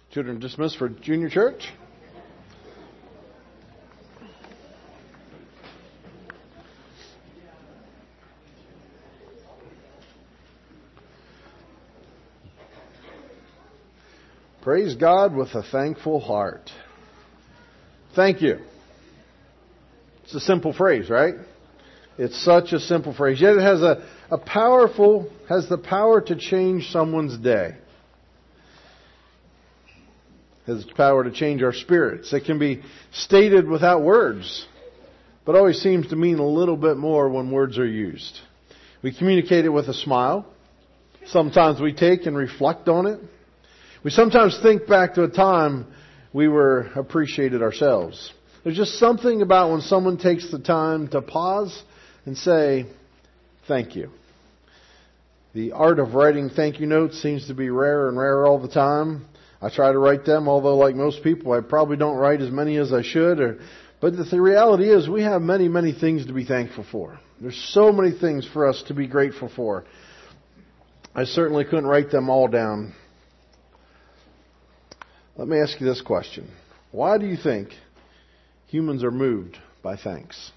Children dismissed for junior church. Praise God with a thankful heart. Thank you. It's a simple phrase, right? It's such a simple phrase. Yet it has has the power to change someone's day. It has the power to change our spirits. It can be stated without words, but always seems to mean a little bit more when words are used. We communicate it with a smile. Sometimes we take and reflect on it. We sometimes think back to a time we were appreciated ourselves. There's just something about when someone takes the time to pause and say, thank you. The art of writing thank you notes seems to be rarer and rarer all the time. I try to write them, although like most people, I probably don't write as many as I should. But the reality is we have many, many things to be thankful for. There's so many things for us to be grateful for. I certainly couldn't write them all down. Let me ask you this question. Why do you think humans are moved by thanks?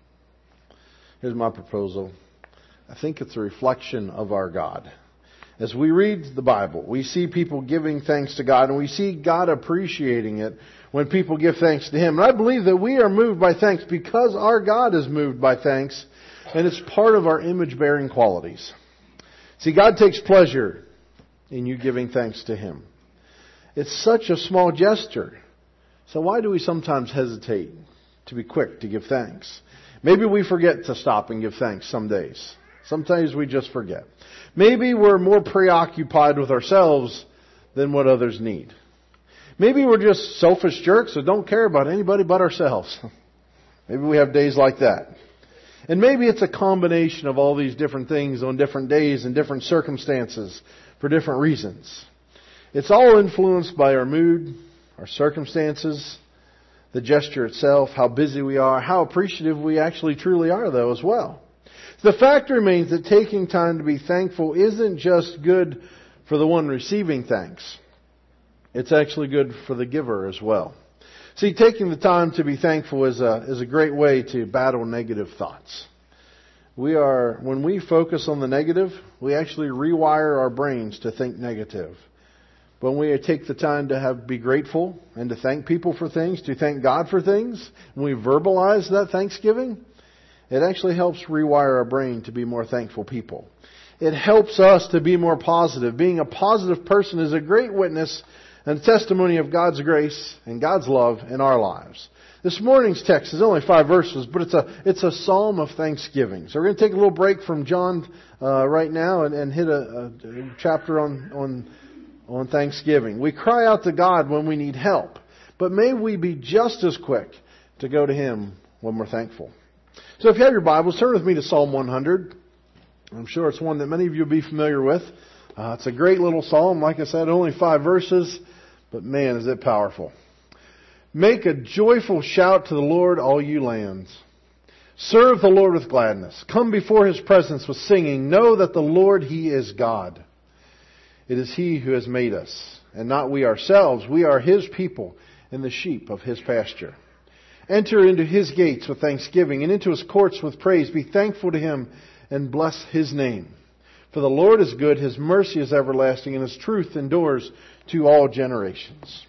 Here's my proposal. I think it's a reflection of our God. As we read the Bible, we see people giving thanks to God, and we see God appreciating it when people give thanks to Him. And I believe that we are moved by thanks because our God is moved by thanks, and it's part of our image-bearing qualities. See, God takes pleasure in you giving thanks to Him. It's such a small gesture. So why do we sometimes hesitate to be quick to give thanks? Maybe we forget to stop and give thanks some days. Sometimes we just forget. Maybe we're more preoccupied with ourselves than what others need. Maybe we're just selfish jerks that don't care about anybody but ourselves. Maybe we have days like that. And maybe it's a combination of all these different things on different days and different circumstances for different reasons. It's all influenced by our mood, our circumstances, the gesture itself, how busy we are, how appreciative we actually truly are, though, as well. The fact remains that taking time to be thankful isn't just good for the one receiving thanks. It's actually good for the giver as well. See, taking the time to be thankful is a great way to battle negative thoughts. When we focus on the negative, we actually rewire our brains to think negative. When we take the time to be grateful and to thank people for things, to thank God for things, when we verbalize that thanksgiving, it actually helps rewire our brain to be more thankful people. It helps us to be more positive. Being a positive person is a great witness and testimony of God's grace and God's love in our lives. This morning's text is only 5 verses, but it's a psalm of thanksgiving. So we're going to take a little break from John right now and hit a chapter on Thanksgiving. We cry out to God when we need help, but may we be just as quick to go to Him when we're thankful. So if you have your Bibles, turn with me to Psalm 100. I'm sure it's one that many of you will be familiar with. It's a great little psalm. Like I said, only 5 verses, but man, is it powerful. Make a joyful shout to the Lord, all you lands. Serve the Lord with gladness. Come before His presence with singing. Know that the Lord, He is God. It is He who has made us, and not we ourselves. We are His people and the sheep of His pasture. Enter into His gates with thanksgiving and into His courts with praise. Be thankful to Him and bless His name. For the Lord is good, His mercy is everlasting, and His truth endures to all generations.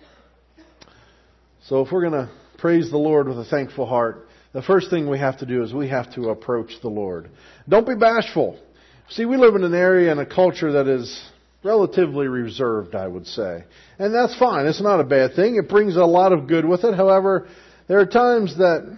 So if we're going to praise the Lord with a thankful heart, the first thing we have to do is we have to approach the Lord. Don't be bashful. See, we live in an area and a culture that is relatively reserved, I would say. And that's fine. It's not a bad thing. It brings a lot of good with it. However, there are times that,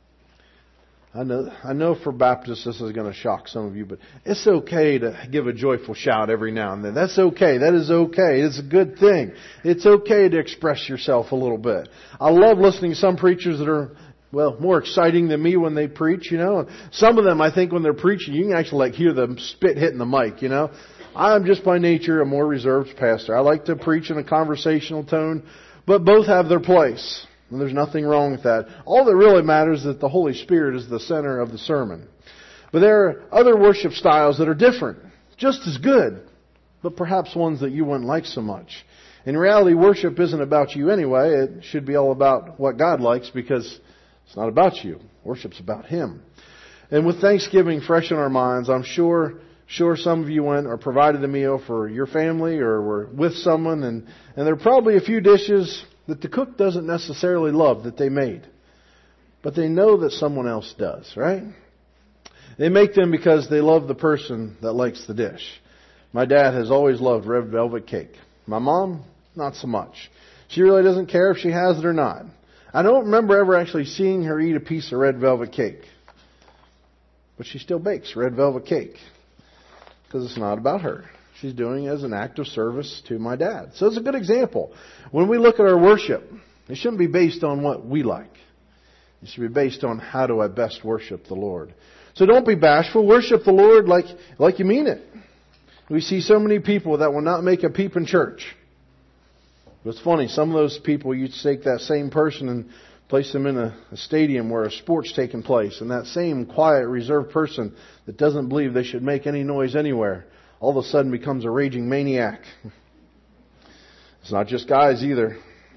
I know for Baptists this is going to shock some of you, but it's okay to give a joyful shout every now and then. That's okay. That is okay. It's a good thing. It's okay to express yourself a little bit. I love listening to some preachers that are, more exciting than me when they preach, Some of them, I think, when they're preaching, you can actually hear them spit hitting the mic, I'm just by nature a more reserved pastor. I like to preach in a conversational tone, but both have their place. And there's nothing wrong with that. All that really matters is that the Holy Spirit is the center of the sermon. But there are other worship styles that are different, just as good, but perhaps ones that you wouldn't like so much. In reality, worship isn't about you anyway. It should be all about what God likes, because it's not about you. Worship's about Him. And with Thanksgiving fresh in our minds, I'm sure some of you went or provided a meal for your family or were with someone, and there are probably a few dishes that the cook doesn't necessarily love that they made. But they know that someone else does, right? They make them because they love the person that likes the dish. My dad has always loved red velvet cake. My mom, not so much. She really doesn't care if she has it or not. I don't remember ever actually seeing her eat a piece of red velvet cake. But she still bakes red velvet cake. Because it's not about her. She's doing it as an act of service to my dad. So it's a good example. When we look at our worship, it shouldn't be based on what we like. It should be based on how do I best worship the Lord. So don't be bashful. Worship the Lord like you mean it. We see so many people that will not make a peep in church. But it's funny, some of those people, you take that same person and place them in a stadium where a sport's taking place, and that same quiet, reserved person that doesn't believe they should make any noise anywhere, all of a sudden becomes a raging maniac. It's not just guys either.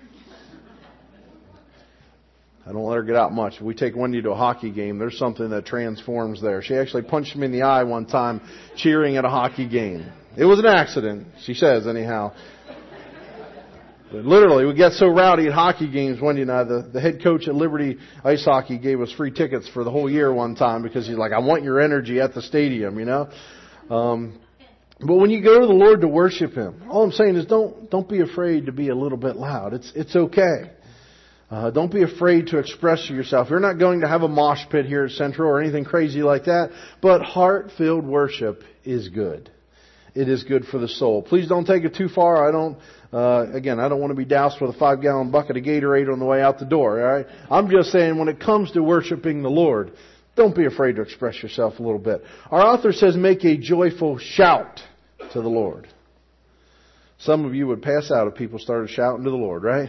I don't let her get out much. If we take Wendy to a hockey game, there's something that transforms there. She actually punched me in the eye one time cheering at a hockey game. It was an accident, she says anyhow. But literally, we get so rowdy at hockey games. Wendy and I, the head coach at Liberty Ice Hockey gave us free tickets for the whole year one time because he's like, I want your energy at the stadium, you know. But when you go to the Lord to worship Him, all I'm saying is don't be afraid to be a little bit loud. It's okay. Don't be afraid to express yourself. You're not going to have a mosh pit here at Central or anything crazy like that. But heart-filled worship is good. It is good for the soul. Please don't take it too far. I don't want to be doused with a 5-gallon bucket of Gatorade on the way out the door. All right? I'm just saying when it comes to worshiping the Lord, don't be afraid to express yourself a little bit. Our author says, make a joyful shout to the Lord. Some of you would pass out if people started shouting to the Lord, right?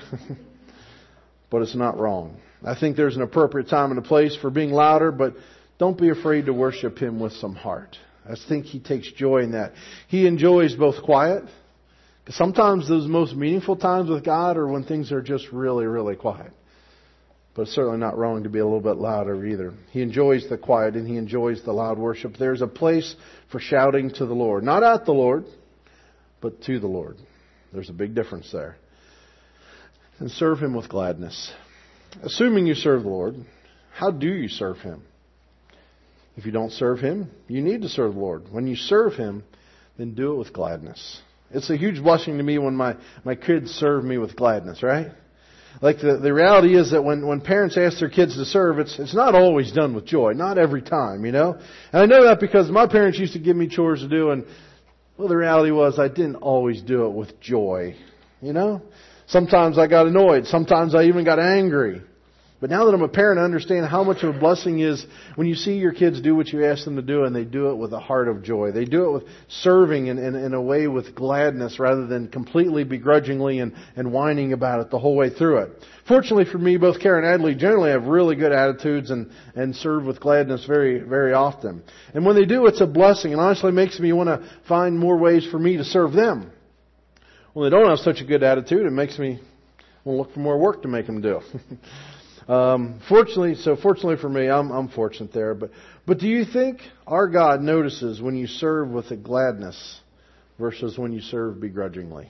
But it's not wrong. I think there's an appropriate time and a place for being louder, but don't be afraid to worship Him with some heart. I think He takes joy in that. He enjoys both quiet. Because sometimes those most meaningful times with God are when things are just really, really quiet. But it's certainly not wrong to be a little bit louder either. He enjoys the quiet and He enjoys the loud worship. There's a place for shouting to the Lord. Not at the Lord, but to the Lord. There's a big difference there. And serve Him with gladness. Assuming you serve the Lord, how do you serve Him? If you don't serve Him, you need to serve the Lord. When you serve Him, then do it with gladness. It's a huge blessing to me when my kids serve me with gladness, right? Like the reality is that when parents ask their kids to serve, it's not always done with joy. Not every time, you know? And I know that because my parents used to give me chores to do, and well, the reality was I didn't always do it with joy, you know? Sometimes I got annoyed. Sometimes I even got angry. But now that I'm a parent, I understand how much of a blessing is when you see your kids do what you ask them to do, and they do it with a heart of joy. They do it with serving in a way with gladness rather than completely begrudgingly and whining about it the whole way through it. Fortunately for me, both Karen and Adley generally have really good attitudes and serve with gladness very, very often. And when they do, it's a blessing, and honestly makes me want to find more ways for me to serve them. When they don't have such a good attitude, it makes me want to look for more work to make them do. Fortunately for me, I'm fortunate there. But do you think our God notices when you serve with a gladness versus when you serve begrudgingly?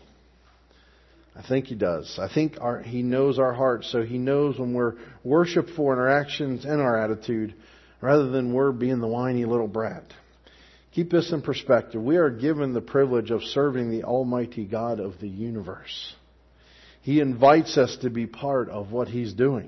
I think He does. I think He knows our hearts, so He knows when we're worshipful in our actions and our attitude, rather than we're being the whiny little brat. Keep this in perspective. We are given the privilege of serving the Almighty God of the universe. He invites us to be part of what He's doing.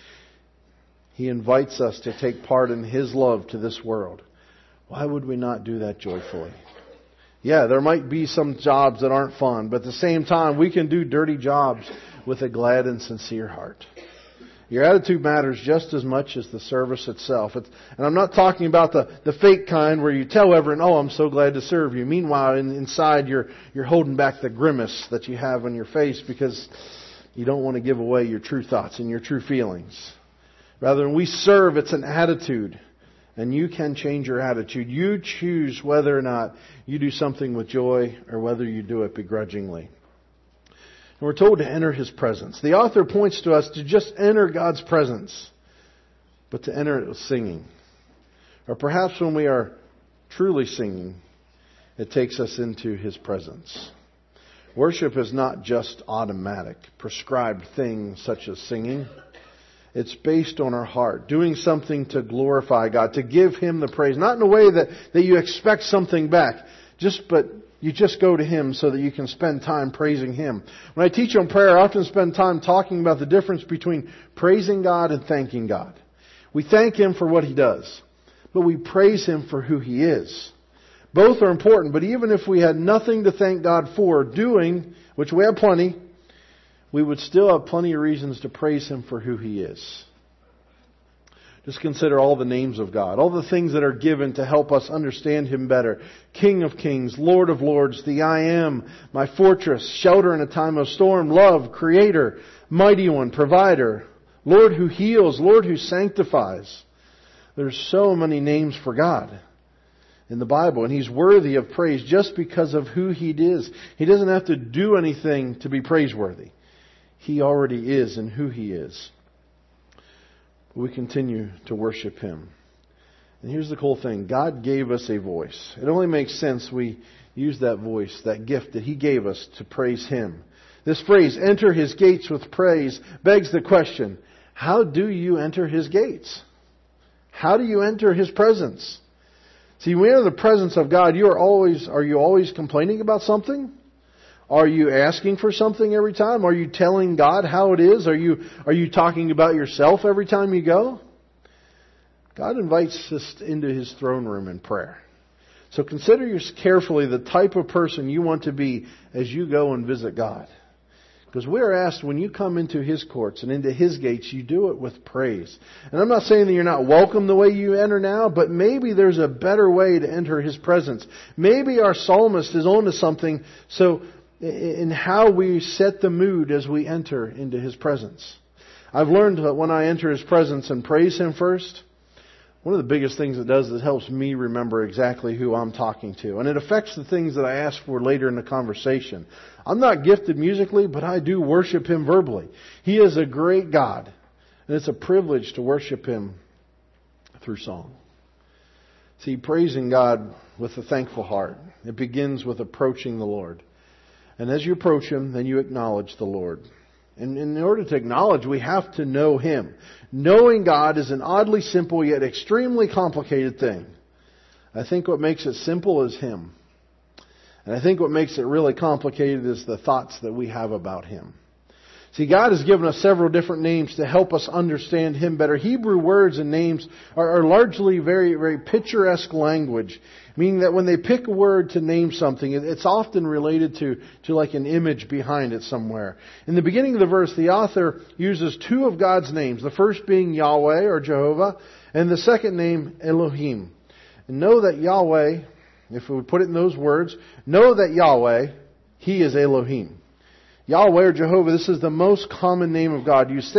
He invites us to take part in His love to this world. Why would we not do that joyfully? Yeah, there might be some jobs that aren't fun, but at the same time, we can do dirty jobs with a glad and sincere heart. Your attitude matters just as much as the service itself. And I'm not talking about the fake kind where you tell everyone, oh, I'm so glad to serve you. Meanwhile, inside you're holding back the grimace that you have on your face because you don't want to give away your true thoughts and your true feelings. Rather, when we serve, it's an attitude. And you can change your attitude. You choose whether or not you do something with joy or whether you do it begrudgingly. we're told to enter His presence. The author points to us to just enter God's presence, but to enter it with singing. Or perhaps when we are truly singing, it takes us into His presence. Worship is not just automatic, prescribed things such as singing. It's based on our heart, doing something to glorify God, to give Him the praise. Not in a way that you expect something back, but you just go to Him so that you can spend time praising Him. When I teach on prayer, I often spend time talking about the difference between praising God and thanking God. We thank Him for what He does, but we praise Him for who He is. Both are important, but even if we had nothing to thank God for doing, which we have plenty, we would still have plenty of reasons to praise Him for who He is. Just consider all the names of God, all the things that are given to help us understand Him better. King of kings, Lord of lords, the I am, my fortress, shelter in a time of storm, love, creator, mighty one, provider, Lord who heals, Lord who sanctifies. There's so many names for God in the Bible, and He's worthy of praise just because of who He is. He doesn't have to do anything to be praiseworthy. He already is and who He is. We continue to worship Him. And here's the cool thing. God gave us a voice. It only makes sense we use that voice, that gift that He gave us to praise Him. This phrase, enter His gates with praise, begs the question, how do you enter His gates? How do you enter His presence? See, when you're in the presence of God, are you always complaining about something? Are you asking for something every time? Are you telling God how it is? Are you talking about yourself every time you go? God invites us into His throne room in prayer. So consider carefully the type of person you want to be as you go and visit God. Because we're asked when you come into His courts and into His gates, you do it with praise. And I'm not saying that you're not welcome the way you enter now, but maybe there's a better way to enter His presence. Maybe our psalmist is onto something in how we set the mood as we enter into His presence. I've learned that when I enter His presence and praise Him first, one of the biggest things it does is it helps me remember exactly who I'm talking to. And it affects the things that I ask for later in the conversation. I'm not gifted musically, but I do worship Him verbally. He is a great God. And it's a privilege to worship Him through song. See, praising God with a thankful heart, it begins with approaching the Lord. And as you approach Him, then you acknowledge the Lord. And in order to acknowledge, we have to know Him. Knowing God is an oddly simple yet extremely complicated thing. I think what makes it simple is Him. And I think what makes it really complicated is the thoughts that we have about Him. See, God has given us several different names to help us understand Him better. Hebrew words and names are largely very, very picturesque language, meaning that when they pick a word to name something, it's often related to like an image behind it somewhere. In the beginning of the verse, the author uses two of God's names, the first being Yahweh or Jehovah, and the second name Elohim. And know that Yahweh, if we put it in those words, know that Yahweh, He is Elohim. Yahweh or Jehovah, this is the most common name of God, used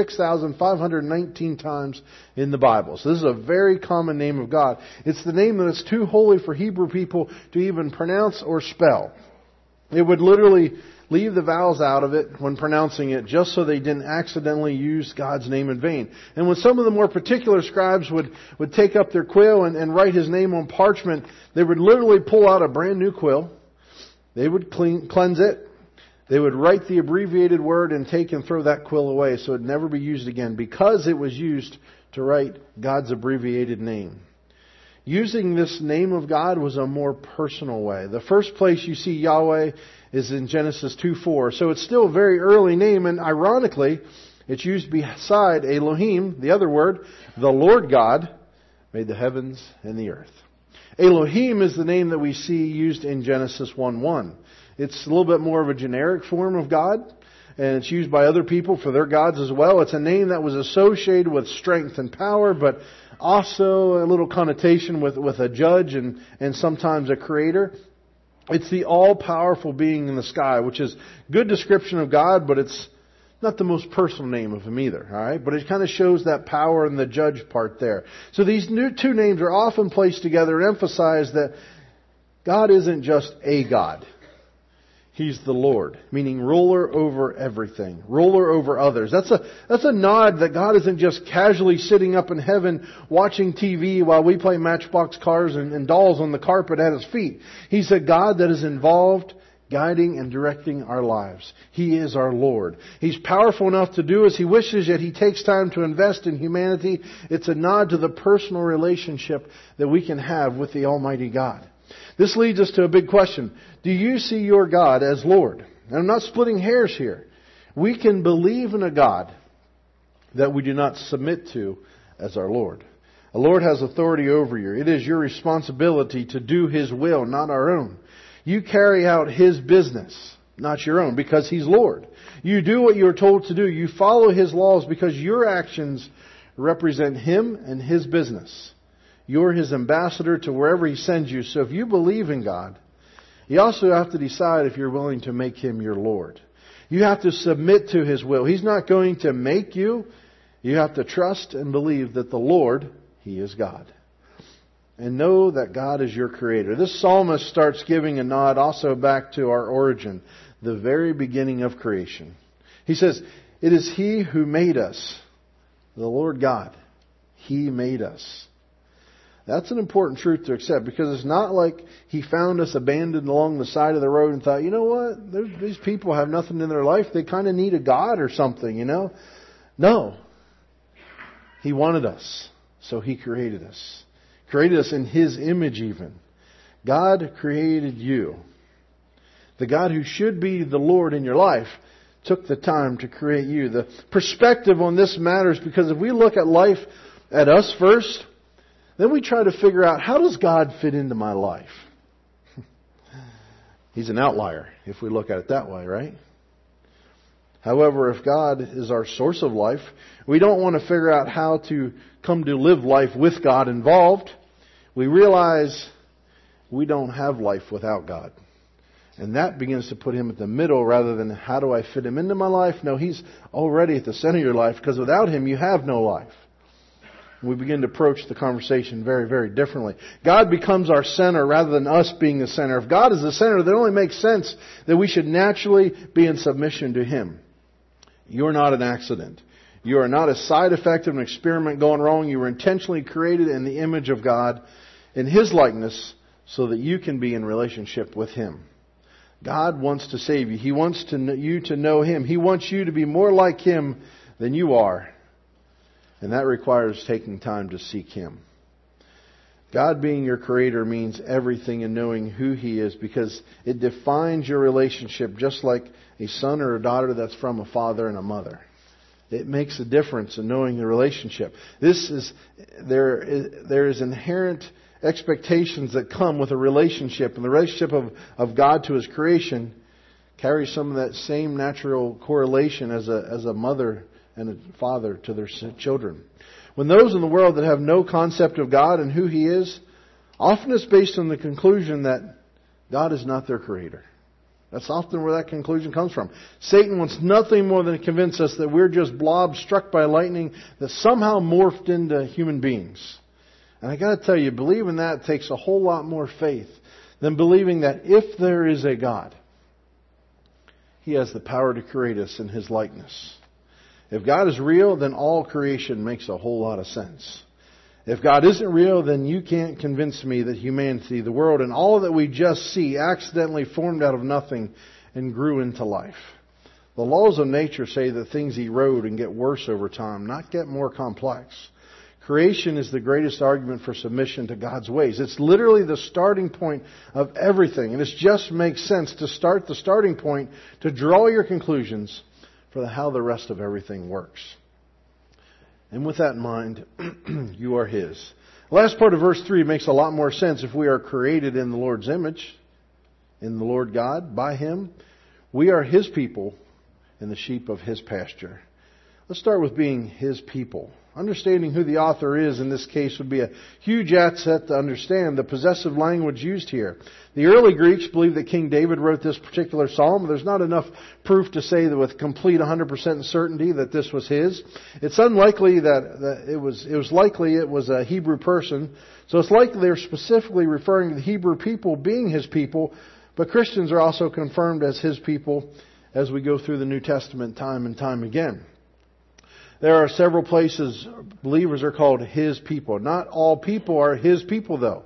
6,519 times in the Bible. So this is a very common name of God. It's the name that is too holy for Hebrew people to even pronounce or spell. They would literally leave the vowels out of it when pronouncing it just so they didn't accidentally use God's name in vain. And when some of the more particular scribes would take up their quill and write His name on parchment, they would literally pull out a brand new quill. They would cleanse it. They would write the abbreviated word and take and throw that quill away so it would never be used again because it was used to write God's abbreviated name. Using this name of God was a more personal way. The first place you see Yahweh is in Genesis 2:4. So it's still a very early name, and ironically, it's used beside Elohim, the other word, the Lord God made the heavens and the earth. Elohim is the name that we see used in Genesis 1:1. It's a little bit more of a generic form of God, and it's used by other people for their gods as well. It's a name that was associated with strength and power, but also a little connotation with a judge and sometimes a creator. It's the all-powerful being in the sky, which is a good description of God, but it's not the most personal name of Him either. All right, but it kind of shows that power and the judge part there. So these two names are often placed together and emphasize that God isn't just a God. He's the Lord, meaning ruler over everything, ruler over others. That's a nod that God isn't just casually sitting up in heaven watching TV while we play Matchbox cars and dolls on the carpet at His feet. He's a God that is involved, guiding and directing our lives. He is our Lord. He's powerful enough to do as He wishes, yet He takes time to invest in humanity. It's a nod to the personal relationship that we can have with the Almighty God. This leads us to a big question. Do you see your God as Lord? And I'm not splitting hairs here. We can believe in a God that we do not submit to as our Lord. A Lord has authority over you. It is your responsibility to do His will, not our own. You carry out His business, not your own, because He's Lord. You do what you are told to do. You follow His laws because your actions represent Him and His business. You're His ambassador to wherever He sends you. So if you believe in God, you also have to decide if you're willing to make Him your Lord. You have to submit to His will. He's not going to make you. You have to trust and believe that the Lord, He is God. And know that God is your Creator. This psalmist starts giving a nod also back to our origin, the very beginning of creation. He says, it is He who made us, the Lord God. He made us. That's an important truth to accept, because it's not like He found us abandoned along the side of the road and thought, you know what, these people have nothing in their life. They kind of need a God or something, you know. No. He wanted us, so He created us. Created us in His image even. God created you. The God who should be the Lord in your life took the time to create you. The perspective on this matters, because if we look at life at us first, then we try to figure out, how does God fit into my life? He's an outlier if we look at it that way, right? However, if God is our source of life, we don't want to figure out how to come to live life with God involved. We realize we don't have life without God. And that begins to put Him at the middle rather than, how do I fit Him into my life? No, He's already at the center of your life, because without Him you have no life. We begin to approach the conversation very, very differently. God becomes our center rather than us being the center. If God is the center, then it only makes sense that we should naturally be in submission to Him. You're not an accident. You are not a side effect of an experiment going wrong. You were intentionally created in the image of God, in His likeness, so that you can be in relationship with Him. God wants to save you. He wants you to know Him. He wants you to be more like Him than you are. And that requires taking time to seek Him. God being your Creator means everything in knowing who He is, because it defines your relationship, just like a son or a daughter that's from a father and a mother. It makes a difference in knowing the relationship. There is inherent expectations that come with a relationship, and the relationship of God to His creation carries some of that same natural correlation as a mother and a father to their children. When those in the world that have no concept of God and who He is, often it's based on the conclusion that God is not their Creator. That's often where that conclusion comes from. Satan wants nothing more than to convince us that we're just blobs struck by lightning that somehow morphed into human beings. And I got to tell you, believing that takes a whole lot more faith than believing that if there is a God, He has the power to create us in His likeness. If God is real, then all creation makes a whole lot of sense. If God isn't real, then you can't convince me that humanity, the world, and all that we just see accidentally formed out of nothing and grew into life. The laws of nature say that things erode and get worse over time, not get more complex. Creation is the greatest argument for submission to God's ways. It's literally the starting point of everything. And it just makes sense to start the starting point to draw your conclusions for how the rest of everything works. And with that in mind, you are His. The last part of verse 3 makes a lot more sense. If we are created in the Lord's image, in the Lord God, by Him, we are His people and the sheep of His pasture. Let's start with being His people. Understanding who the author is in this case would be a huge asset to understand the possessive language used here. The early Greeks believed that King David wrote this particular psalm. There's not enough proof to say that with complete 100% certainty that this was his. It's unlikely that it was likely it was a Hebrew person. So it's likely they're specifically referring to the Hebrew people being His people. But Christians are also confirmed as His people as we go through the New Testament time and time again. There are several places believers are called His people. Not all people are His people, though.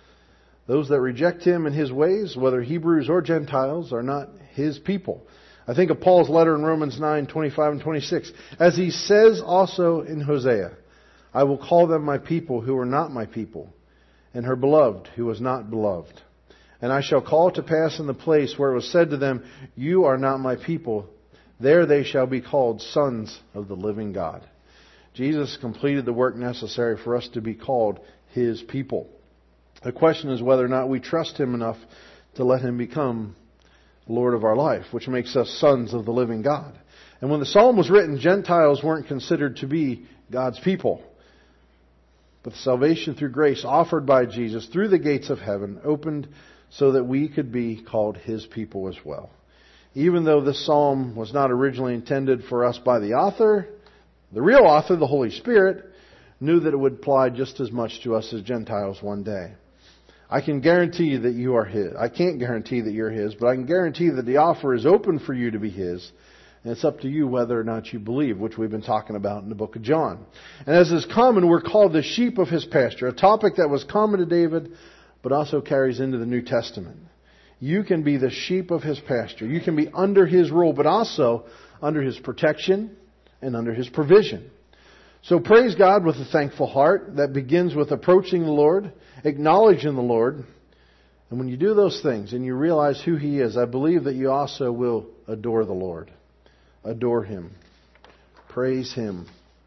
Those that reject Him and His ways, whether Hebrews or Gentiles, are not His people. I think of Paul's letter in Romans 9:25 and 26. As he says also in Hosea, I will call them my people who are not my people, and her beloved who was not beloved. And I shall call to pass in the place where it was said to them, you are not my people, there they shall be called sons of the living God. Jesus completed the work necessary for us to be called His people. The question is whether or not we trust Him enough to let Him become Lord of our life, which makes us sons of the living God. And when the psalm was written, Gentiles weren't considered to be God's people. But the salvation through grace offered by Jesus through the gates of heaven opened so that we could be called His people as well. Even though this psalm was not originally intended for us by the author, the real author, the Holy Spirit, knew that it would apply just as much to us as Gentiles one day. I can guarantee that you are His. I can't guarantee that you're His, but I can guarantee that the offer is open for you to be His. And it's up to you whether or not you believe, which we've been talking about in the book of John. And as is common, we're called the sheep of His pasture, a topic that was common to David, but also carries into the New Testament. You can be the sheep of His pasture. You can be under His rule, but also under His protection and under His provision. So praise God with a thankful heart that begins with approaching the Lord, acknowledging the Lord. And when you do those things and you realize who He is, I believe that you also will adore the Lord. Adore Him. Praise Him.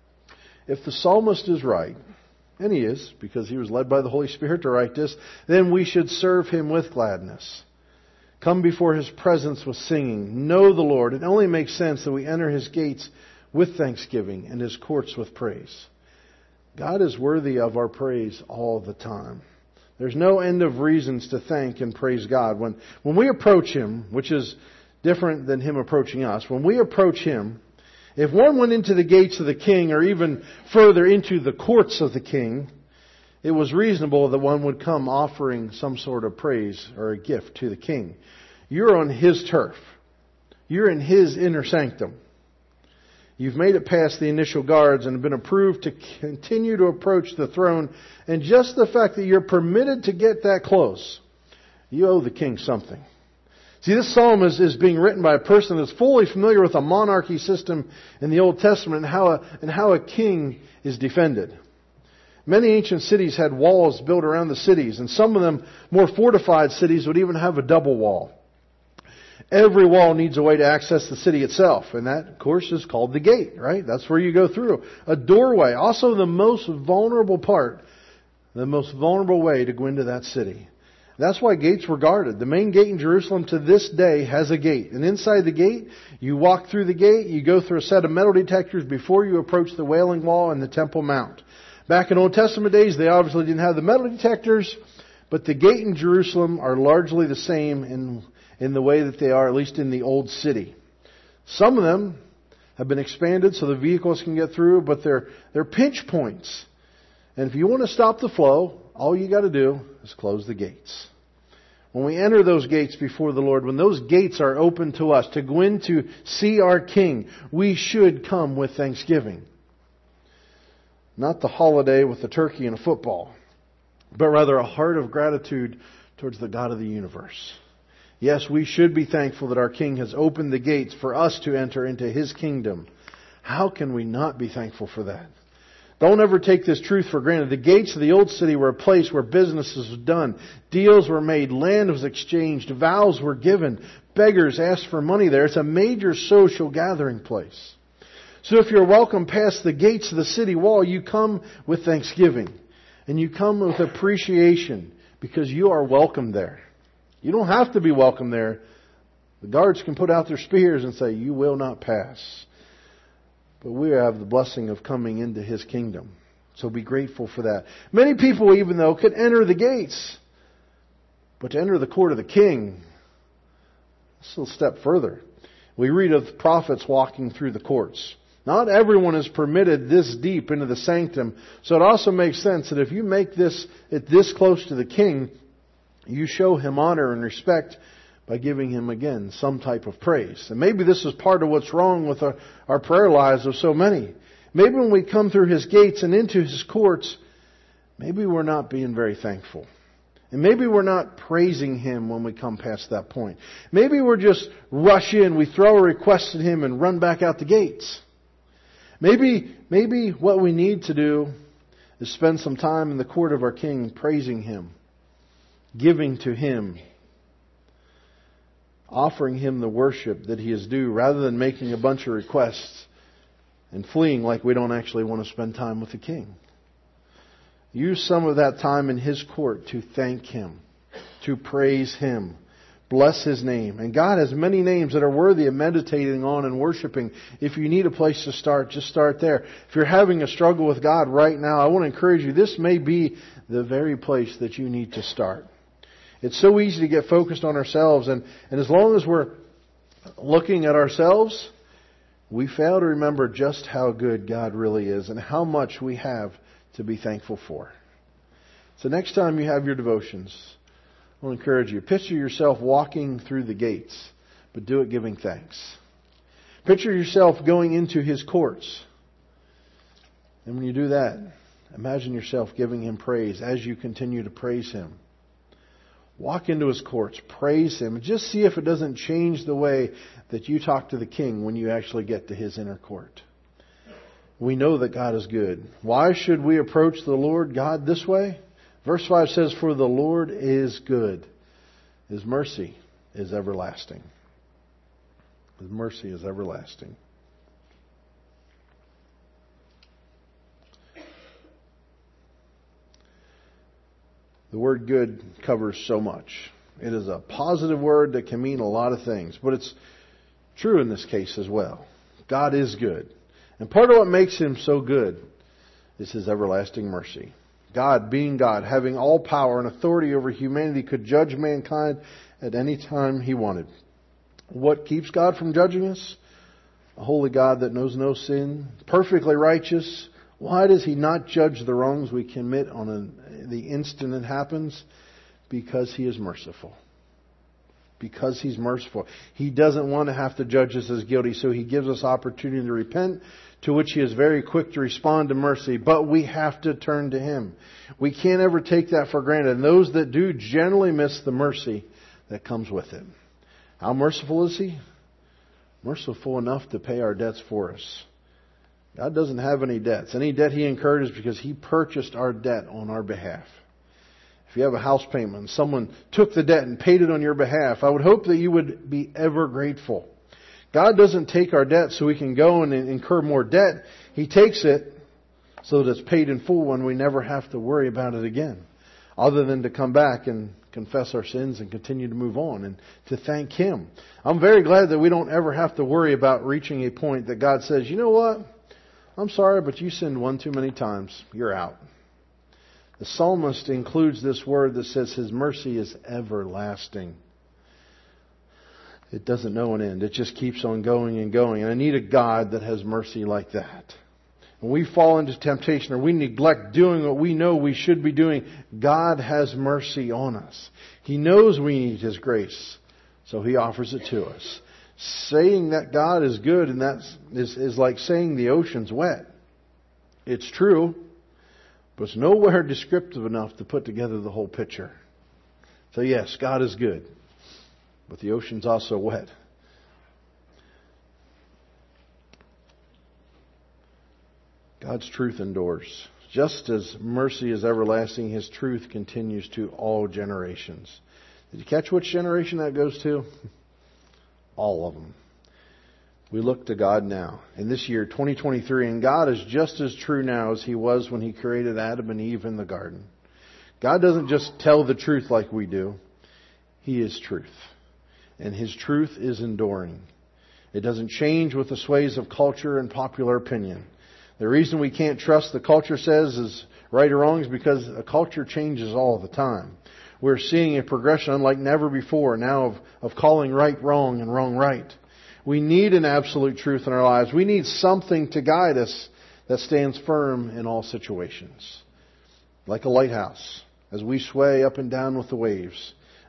If the psalmist is right, and he is, because he was led by the Holy Spirit to write this, then we should serve Him with gladness. Come before His presence with singing. Know the Lord. It only makes sense that we enter His gates with thanksgiving and His courts with praise. God is worthy of our praise all the time. There's no end of reasons to thank and praise God. When we approach Him, which is different than Him approaching us, when we approach Him, if one went into the gates of the king or even further into the courts of the king, it was reasonable that one would come offering some sort of praise or a gift to the king. You're on His turf. You're in His inner sanctum. You've made it past the initial guards and have been approved to continue to approach the throne. And just the fact that you're permitted to get that close, you owe the king something. See, this psalm is being written by a person that's fully familiar with a monarchy system in the Old Testament and how a king is defended. Many ancient cities had walls built around the cities, and some of them, more fortified cities, would even have a double wall. Every wall needs a way to access the city itself, and that, of course, is called the gate, right? That's where you go through. A doorway, also the most vulnerable part, the most vulnerable way to go into that city. That's why gates were guarded. The main gate in Jerusalem to this day has a gate. And inside the gate, you walk through the gate, you go through a set of metal detectors before you approach the Wailing Wall and the Temple Mount. Back in Old Testament days, they obviously didn't have the metal detectors, but the gate in Jerusalem are largely the same in the way that they are, at least in the Old City. Some of them have been expanded so the vehicles can get through, but they're pinch points. And if you want to stop the flow, all you got to do is close the gates. When we enter those gates before the Lord, when those gates are open to us to go in to see our King, we should come with thanksgiving. Not the holiday with the turkey and a football, but rather a heart of gratitude towards the God of the universe. Yes, we should be thankful that our King has opened the gates for us to enter into His kingdom. How can we not be thankful for that? Don't ever take this truth for granted. The gates of the old city were a place where businesses were done. Deals were made. Land was exchanged. Vows were given. Beggars asked for money there. It's a major social gathering place. So if you're welcome past the gates of the city wall, you come with thanksgiving. And you come with appreciation because you are welcome there. You don't have to be welcome there. The guards can put out their spears and say, you will not pass. But we have the blessing of coming into His kingdom. So be grateful for that. Many people, even though, could enter the gates. But to enter the court of the king, it's a step further. We read of prophets walking through the courts. Not everyone is permitted this deep into the sanctum. So it also makes sense that if you make this close to the king, you show Him honor and respect by giving Him again some type of praise. And maybe this is part of what's wrong with our prayer lives of so many. Maybe when we come through His gates and into His courts, maybe we're not being very thankful. And maybe we're not praising Him when we come past that point. Maybe we're just rush in, we throw a request at Him and run back out the gates. Maybe what we need to do is spend some time in the court of our King praising Him, giving to Him, offering Him the worship that He is due, rather than making a bunch of requests and fleeing like we don't actually want to spend time with the King. Use some of that time in His court to thank Him, to praise Him, bless His name. And God has many names that are worthy of meditating on and worshiping. If you need a place to start, just start there. If you're having a struggle with God right now, I want to encourage you, this may be the very place that you need to start. It's so easy to get focused on ourselves, and as long as we're looking at ourselves, we fail to remember just how good God really is and how much we have to be thankful for. So next time you have your devotions, I want to encourage you, picture yourself walking through the gates, but do it giving thanks. Picture yourself going into His courts. And when you do that, imagine yourself giving Him praise as you continue to praise Him. Walk into His courts, praise Him, and just see if it doesn't change the way that you talk to the King when you actually get to His inner court. We know that God is good. Why should we approach the Lord God this way? Verse 5 says, "For the Lord is good. His mercy is everlasting." His mercy is everlasting. The word good covers so much. It is a positive word that can mean a lot of things, but it's true in this case as well. God is good. And part of what makes Him so good is His everlasting mercy. God, being God, having all power and authority over humanity, could judge mankind at any time He wanted. What keeps God from judging us? A holy God that knows no sin, perfectly righteous. Why does He not judge the wrongs we commit on the instant it happens? Because He is merciful. Because He's merciful. He doesn't want to have to judge us as guilty, so He gives us opportunity to repent, to which He is very quick to respond to mercy. But we have to turn to Him. We can't ever take that for granted. And those that do generally miss the mercy that comes with it. How merciful is He? Merciful enough to pay our debts for us. God doesn't have any debts. Any debt He incurred is because He purchased our debt on our behalf. If you have a house payment and someone took the debt and paid it on your behalf, I would hope that you would be ever grateful. God doesn't take our debt so we can go and incur more debt. He takes it so that it's paid in full and we never have to worry about it again. Other than to come back and confess our sins and continue to move on and to thank Him. I'm very glad that we don't ever have to worry about reaching a point that God says, you know what? I'm sorry, but you sinned one too many times. You're out. The psalmist includes this word that says His mercy is everlasting. It doesn't know an end. It just keeps on going and going. And I need a God that has mercy like that. When we fall into temptation or we neglect doing what we know we should be doing, God has mercy on us. He knows we need His grace, so He offers it to us. Saying that God is good and that is like saying the ocean's wet. It's true, but it's nowhere descriptive enough to put together the whole picture. So yes, God is good, but the ocean's also wet. God's truth endures. Just as mercy is everlasting, His truth continues to all generations. Did you catch which generation that goes to? All of them. We look to God now. In this year, 2023, and God is just as true now as He was when He created Adam and Eve in the garden. God doesn't just tell the truth like we do. He is truth. And His truth is enduring. It doesn't change with the sways of culture and popular opinion. The reason we can't trust the culture says is right or wrong is because a culture changes all the time. We're seeing a progression unlike never before now of calling right wrong and wrong right. We need an absolute truth in our lives. We need something to guide us that stands firm in all situations. Like a lighthouse, as we sway up and down with the waves.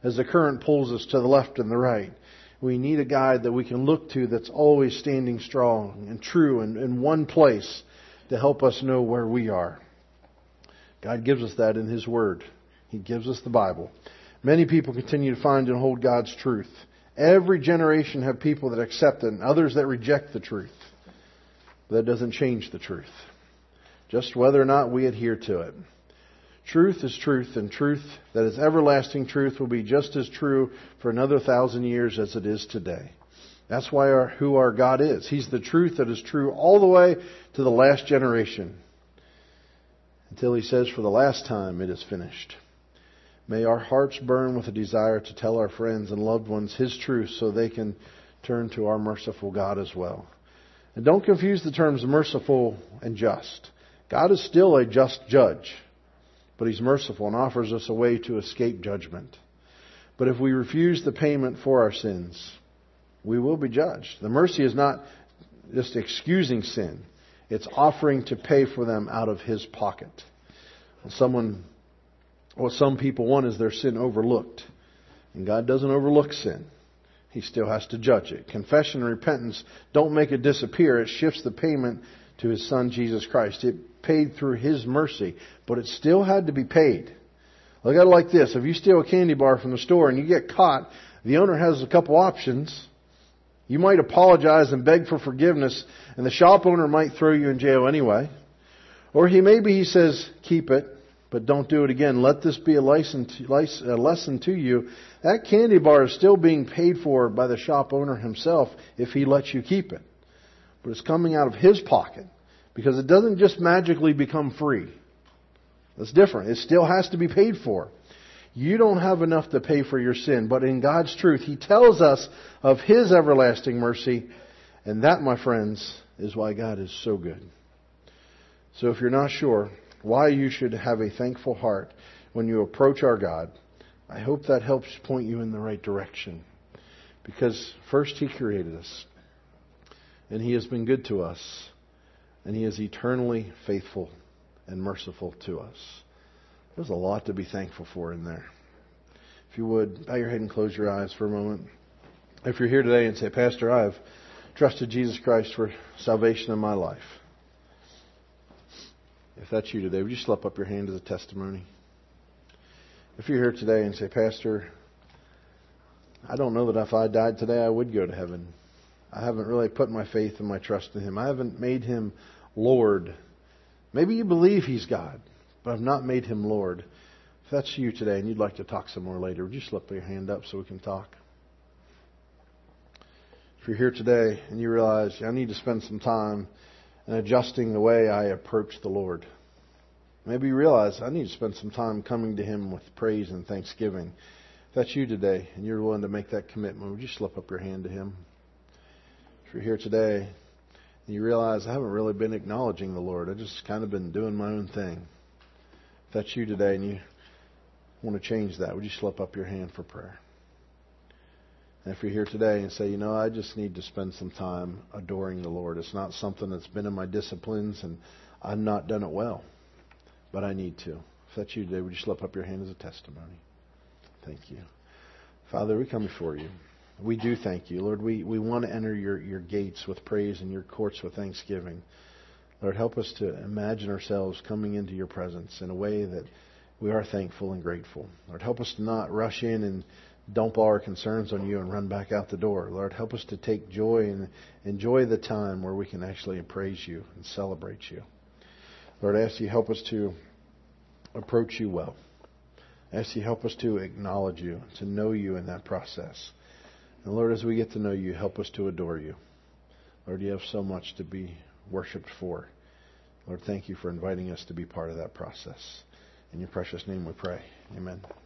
as the current pulls us to the left and the right. We need a guide that we can look to that's always standing strong and true and in one place to help us know where we are. God gives us that in His Word. He gives us the Bible. Many people continue to find and hold God's truth. Every generation have people that accept it and others that reject the truth. But that doesn't change the truth. Just whether or not we adhere to it. Truth is truth, and truth that is everlasting truth will be just as true for another 1,000 years as it is today. That's who our God is. He's the truth that is true all the way to the last generation. Until He says for the last time, it is finished. May our hearts burn with a desire to tell our friends and loved ones His truth so they can turn to our merciful God as well. And don't confuse the terms merciful and just. God is still a just judge, but He's merciful and offers us a way to escape judgment. But if we refuse the payment for our sins, we will be judged. The mercy is not just excusing sin. It's offering to pay for them out of His pocket. What some people want is their sin overlooked. And God doesn't overlook sin. He still has to judge it. Confession and repentance don't make it disappear. It shifts the payment to His Son, Jesus Christ. It paid through His mercy, but it still had to be paid. Look at it like this. If you steal a candy bar from the store and you get caught, the owner has a couple options. You might apologize and beg for forgiveness, and the shop owner might throw you in jail anyway. Or he says, keep it, but don't do it again. Let this be a lesson to you. That candy bar is still being paid for by the shop owner himself if he lets you keep it. But it's coming out of his pocket because it doesn't just magically become free. That's different. It still has to be paid for. You don't have enough to pay for your sin, but in God's truth, He tells us of His everlasting mercy, and that, my friends, is why God is so good. So if you're not sure why you should have a thankful heart when you approach our God, I hope that helps point you in the right direction. Because first He created us, and He has been good to us, and He is eternally faithful and merciful to us. There's a lot to be thankful for in there. If you would, bow your head and close your eyes for a moment. If you're here today and say, Pastor, I've trusted Jesus Christ for salvation in my life. If that's you today, would you slip up your hand as a testimony? If you're here today and say, Pastor, I don't know that if I died today I would go to heaven. I haven't really put my faith and my trust in Him. I haven't made Him Lord. Maybe you believe He's God, but I've not made Him Lord. If that's you today and you'd like to talk some more later, would you slip your hand up so we can talk? If you're here today and you realize I need to spend some time in adjusting the way I approach the Lord. Maybe you realize I need to spend some time coming to Him with praise and thanksgiving. If that's you today and you're willing to make that commitment, would you slip up your hand to Him? If you're here today and you realize I haven't really been acknowledging the Lord, I've just kind of been doing my own thing. If that's you today and you want to change that, would you slip up your hand for prayer? And if you're here today and say, I just need to spend some time adoring the Lord. It's not something that's been in my disciplines and I've not done it well, but I need to. If that's you today, would you slip up your hand as a testimony? Thank you. Father, we come before You. We do thank You. Lord, we want to enter your gates with praise and Your courts with thanksgiving. Lord, help us to imagine ourselves coming into Your presence in a way that we are thankful and grateful. Lord, help us to not rush in and dump all our concerns on You and run back out the door. Lord, help us to take joy and enjoy the time where we can actually praise You and celebrate You. Lord, I ask You help us to approach You well. I ask You help us to acknowledge You, to know You in that process. And Lord, as we get to know You, help us to adore You. Lord, You have so much to be worshipped for. Lord, thank You for inviting us to be part of that process. In Your precious name we pray. Amen.